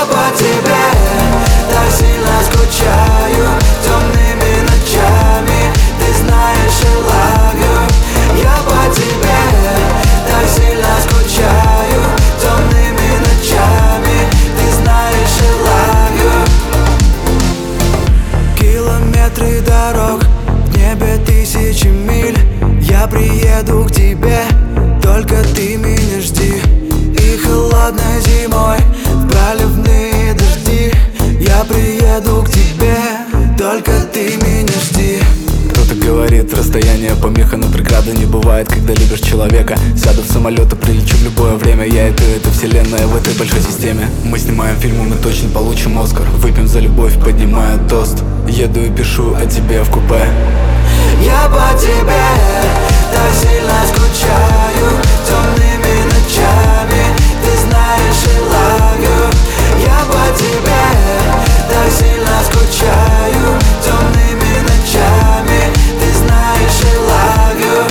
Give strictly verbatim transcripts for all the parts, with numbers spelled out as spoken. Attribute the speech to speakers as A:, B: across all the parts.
A: по тебе так сильно скучаю. Темными ночами, ты знаешь, I love you. Я по тебе так сильно скучаю. Темными ночами, ты знаешь, I love you. Километры дорог, в небе тысячи миль. Я приеду к тебе, только ты меня жди. И холодной зимой, в проливные дожди, я приеду к тебе, только ты меня жди.
B: Кто-то говорит, расстояние помеха, но преграды не бывает, когда любишь человека. Сяду в самолет и прилечу в любое время. Я и ты, это вселенная в этой большой системе. Мы снимаем фильмы, мы точно получим Оскар. Выпьем за любовь, поднимая тост. Еду и пишу о тебе в купе.
A: Я по тебе так сильно скучаю. Темными ночами, ты знаешь, I love you. Я по тебе так сильно скучаю. Темными ночами, ты знаешь, I love you.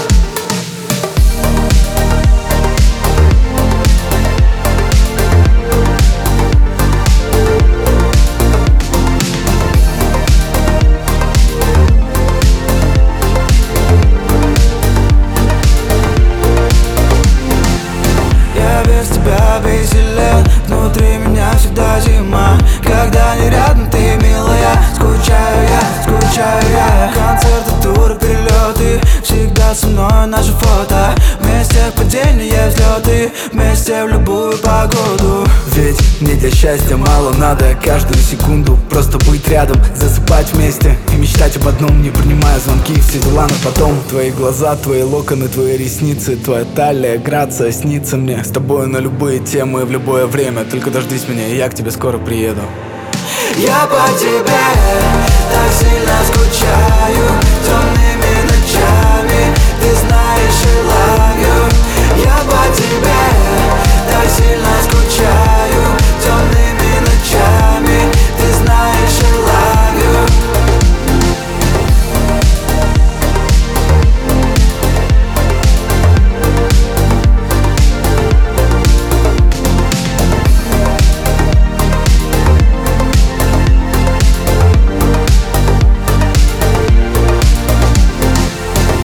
A: Без тебя веселен, внутри меня всегда зима. Когда не рядом ты, милая, скучаю я, скучаю я. Концерты, туры, перелеты, всегда со мной наши фото. Вместе в падения, взлеты, вместе в любую погоду.
B: Ведь мне для счастья мало надо каждую секунду просто быть рядом, засыпать вместе и мечтать об одном, не принимая звонки, все дела на потом. Твои глаза, твои локоны, твои ресницы, твоя талия, грация снится мне. С тобой на любые темы, в любое время. Только дождись меня, и я к тебе скоро приеду.
A: Я по тебе